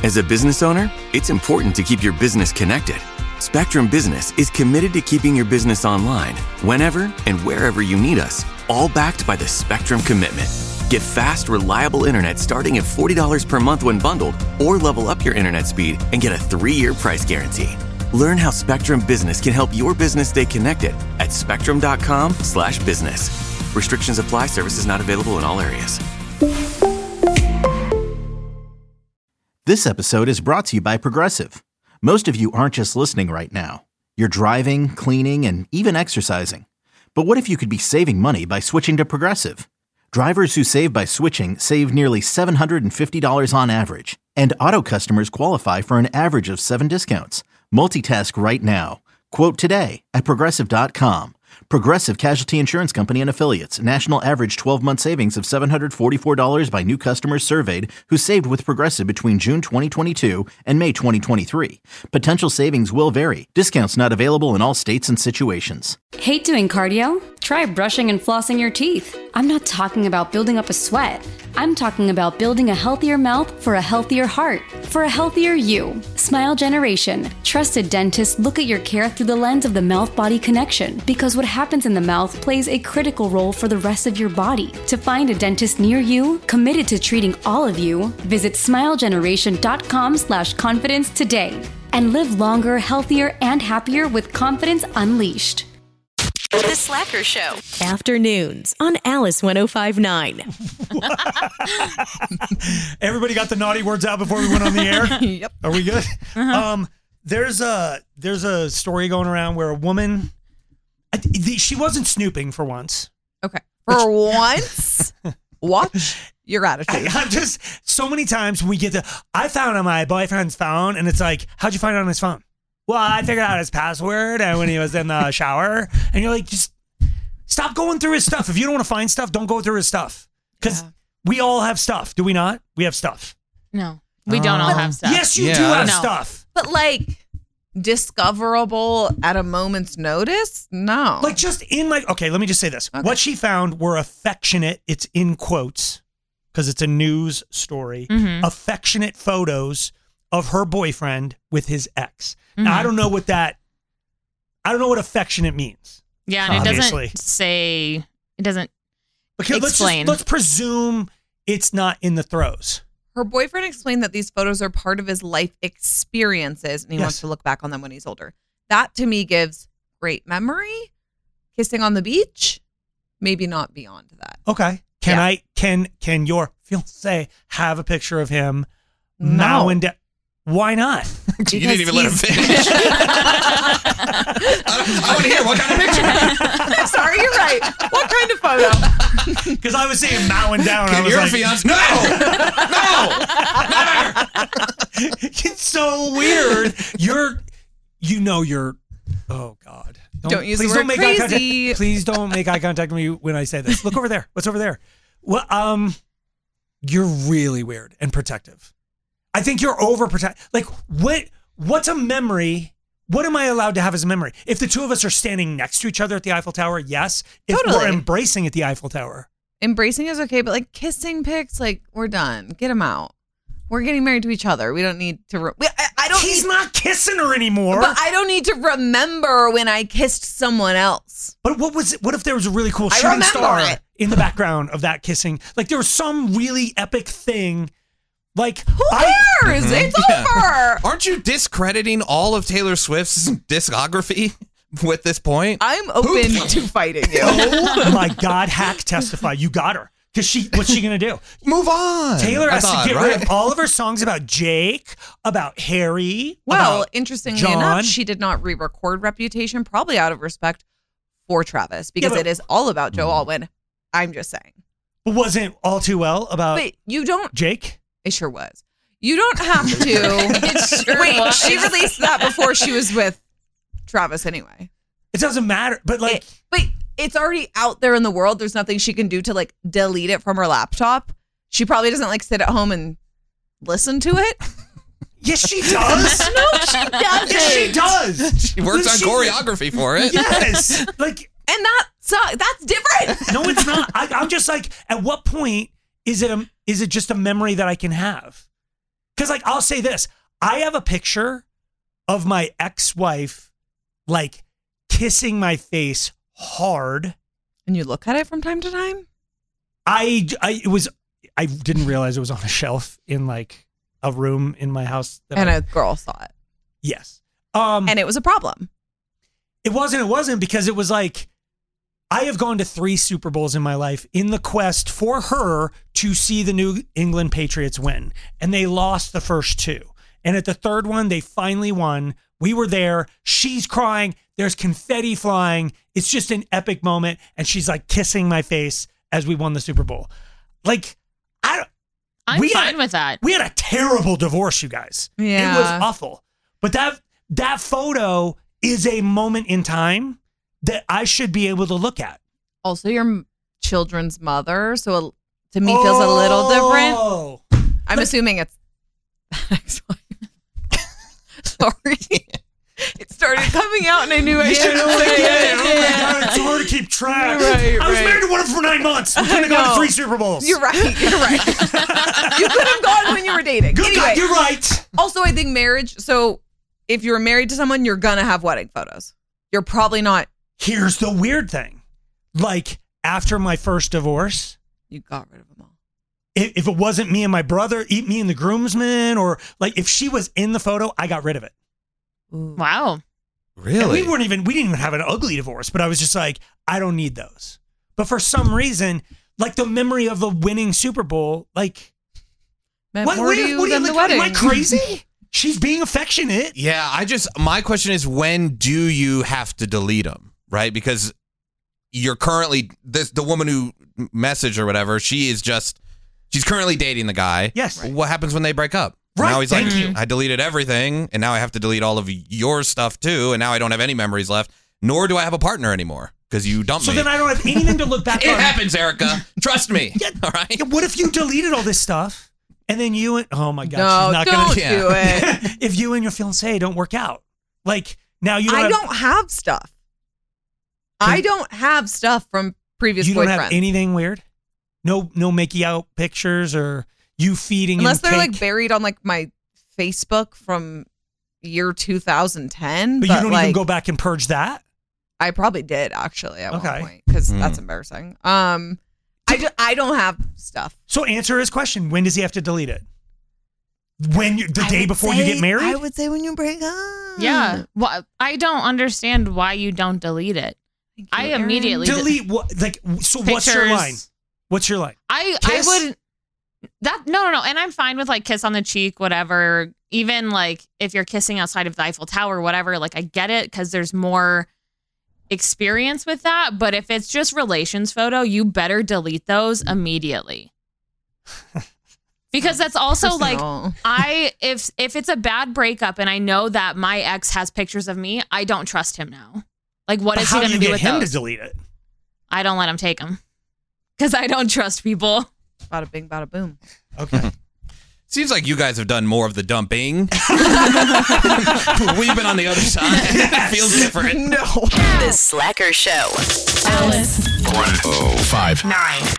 As a business owner, it's important to keep your business connected. Spectrum Business is committed to keeping your business online whenever and wherever you need us, all backed by the Spectrum Commitment. Get fast, reliable internet starting at $40 per month when bundled, or level up your internet speed and get a 3-year price guarantee. Learn how Spectrum Business can help your business stay connected at spectrum.com/business. Restrictions apply. Services not available in all areas. This episode is brought to you by Progressive. Most of you aren't just listening right now. You're driving, cleaning, and even exercising. But what if you could be saving money by switching to Progressive? Drivers who save by switching save nearly $750 on average. And auto customers qualify for an average of 7 discounts. Multitask right now. Quote today at Progressive.com. Progressive Casualty Insurance Company and Affiliates. National average 12-month savings of $744 by new customers surveyed who saved with Progressive between June 2022 and May 2023. Potential savings will vary. Discounts not available in all states and situations. Hate doing cardio? Try brushing and flossing your teeth. I'm not talking about building up a sweat. I'm talking about building a healthier mouth for a healthier heart, for a healthier you. Smile Generation. Trusted dentists look at your care through the lens of the mouth-body connection, because what happens in the mouth plays a critical role for the rest of your body. To find a dentist near you, committed to treating all of you, visit smilegeneration.com/confidence today and live longer, healthier, and happier with confidence unleashed. The Slacker Show. Afternoons on Alice 105.9. Everybody got the naughty words out before we went on the air? Yep. Are we good? Uh-huh. There's a story going around where a woman, she wasn't snooping for once. Okay. For once, watch your attitude. I'm just, so many times we get I found on my boyfriend's phone, and it's like, how'd you find it on his phone? Well, I figured out his password and when he was in the shower. And you're like, just stop going through his stuff. If you don't want to find stuff, don't go through his stuff. Because we all have stuff. Do we not? We have stuff. No, we don't all have stuff. Yes, you do have stuff. But like, discoverable at a moment's notice? No. Like just in like, okay, let me just say this. Okay. What she found were affectionate, it's in quotes, because it's a news story, affectionate photos of her boyfriend with his ex. Now, I don't know what affectionate means. Yeah, and obviously. It doesn't explain. Let's presume it's not in the throes. Her boyfriend explained that these photos are part of his life experiences and he wants to look back on them when he's older. That to me gives great memory. Kissing on the beach, maybe not beyond that. Okay. Can your fiancé have a picture of him now and then? Why not? You didn't even let him finish. I want to hear what kind of picture. Sorry, you're right. What kind of photo? Because I was saying mowing down. Can your fiance? No! It's so weird. Oh God. Don't use the word crazy. Please don't make eye contact with me when I say this. Look over there. What's over there? Well, you're really weird and protective. I think you're overprotective. Like, what's a memory? What am I allowed to have as a memory? If the two of us are standing next to each other at the Eiffel Tower, yes. If we're embracing at the Eiffel Tower. Embracing is okay, but like kissing pics, like, we're done. Get them out. We're getting married to each other. We don't need to... He's not kissing her anymore. But I don't need to remember when I kissed someone else. But what if there was a really cool shooting star in the background of that kissing? Like, there was some really epic thing... Like, who cares? It's over. Aren't you discrediting all of Taylor Swift's discography with this point? I'm open to fighting you. Oh my God, Hack, testify. You got her. Because what's she going to do? Move on. Taylor has to get rid of all of her songs about Jake, about Harry. Well, interestingly enough, she did not re-record Reputation, probably out of respect for Travis, because it is all about Joe Alwyn. I'm just saying. But wasn't All Too Well about Jake? It sure was. You don't have to. She released that before she was with Travis anyway. It doesn't matter, but like... But it's already out there in the world. There's nothing she can do to like delete it from her laptop. She probably doesn't like sit at home and listen to it. Yes, she does. No, she doesn't. Yes, she does. She works on choreography for it. Yes. And that's different. No, it's not. I'm just like, at what point is it just a memory that I can have? Because like, I'll say this. I have a picture of my ex-wife like kissing my face hard. And you look at it from time to time? I didn't realize it was on a shelf in like a room in my house. A girl saw it. Yes. And it was a problem. It wasn't because it was like, I have gone to 3 Super Bowls in my life in the quest for her to see the New England Patriots win. And they lost the first 2. And at the third one, they finally won. We were there. She's crying. There's confetti flying. It's just an epic moment. And she's like kissing my face as we won the Super Bowl. Like, I'm fine with that. We had a terrible divorce, you guys. Yeah. It was awful. But that photo is a moment in time that I should be able to look at. Also, your children's mother, so to me feels a little different. I'm assuming it's ex-wife. Sorry. It started coming out and I knew I should have said it. Oh my God, it's hard to keep track. Right, I was married to one of them for 9 months. We couldn't have gone to 3 Super Bowls. You're right. You could have gone when you were dating. Good anyway, God, you're right. Also, I think marriage, so if you're married to someone, you're going to have wedding photos. You're probably not. Here's the weird thing. Like, after my first divorce, you got rid of them all. If it wasn't me and my brother, me and the groomsmen, or like if she was in the photo, I got rid of it. Ooh. Wow. And Really? we didn't even have an ugly divorce, but I was just like, I don't need those. But for some reason, like the memory of the winning Super Bowl, like, Meant more to you than the wedding. Am I crazy? She's being affectionate. Yeah, my question is, when do you have to delete them, right? Because you're currently, the woman who messaged or whatever, she's currently dating the guy. Yes. What happens when they break up? Right, Now he's thank like, you. I deleted everything, and now I have to delete all of your stuff too, and now I don't have any memories left, nor do I have a partner anymore, because you dumped me. So then I don't have anything to look back on. It happens, Erica. Trust me. Yeah, all right? Yeah, what if you deleted all this stuff, and then you and, oh my God, No, she's not don't gonna do it. If you and your fiancé don't work out, like now you I don't have stuff. I don't have stuff from previous you boyfriends. don't have anything weird? No making out pictures or you feeding Unless him they're cake? like buried on like my Facebook from year 2010. But you don't even go back and purge that? I probably did actually at one Okay. point because that's embarrassing. I don't have stuff. So answer his question. When does he have to delete it? The day before you get married? I would say when you break up. Yeah. Well, I don't understand why you don't delete it. Thank you, I Erin. immediately delete what? Like, so what's your Pictures. line? What's your line? I Kiss? would that no, and I'm fine with like kiss on the cheek, whatever. Even like if you're kissing outside of the Eiffel Tower, whatever. Like I get it because there's more experience with that. But if it's just relations photo, you better delete those immediately. Because that's also Personal. like if it's a bad breakup and I know that my ex has pictures of me, I don't trust him now. Like what is he going to do with him those? to delete it? I don't let him take them because I don't trust people. Bada bing, bada boom. Okay. Seems like you guys have done more of the dumping. We've been on the other side. It feels different. No. The Slacker Show. Alice. 1059.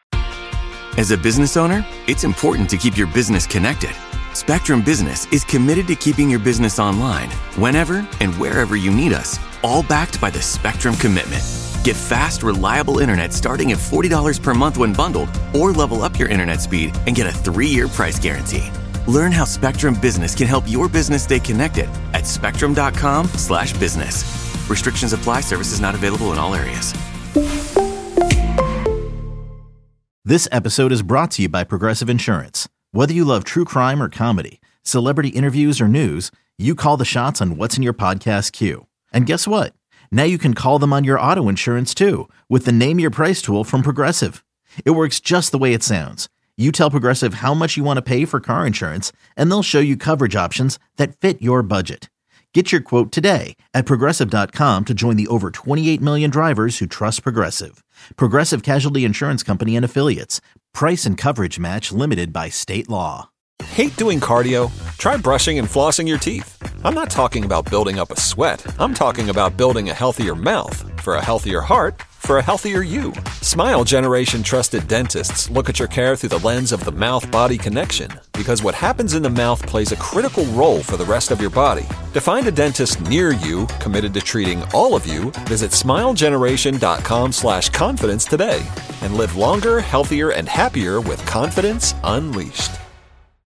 As a business owner, it's important to keep your business connected. Spectrum Business is committed to keeping your business online whenever and wherever you need us, all backed by the Spectrum Commitment. Get fast, reliable internet starting at $40 per month when bundled, or level up your internet speed and get a 3-year price guarantee. Learn how Spectrum Business can help your business stay connected at spectrum.com/business. Restrictions apply. Services not available in all areas. This episode is brought to you by Progressive Insurance. Whether you love true crime or comedy, celebrity interviews or news, you call the shots on what's in your podcast queue. And guess what? Now you can call them on your auto insurance too with the Name Your Price tool from Progressive. It works just the way it sounds. You tell Progressive how much you want to pay for car insurance, and they'll show you coverage options that fit your budget. Get your quote today at Progressive.com to join the over 28 million drivers who trust Progressive. Progressive Casualty Insurance Company and Affiliates. Price and coverage match limited by state law. Hate doing cardio? Try brushing and flossing your teeth. I'm not talking about building up a sweat. I'm talking about building a healthier mouth. For a healthier heart, for a healthier you. Smile Generation trusted dentists look at your care through the lens of the mouth-body connection, because what happens in the mouth plays a critical role for the rest of your body. To find a dentist near you committed to treating all of you, visit smilegeneration.com/confidence today and live longer, healthier, and happier with confidence unleashed.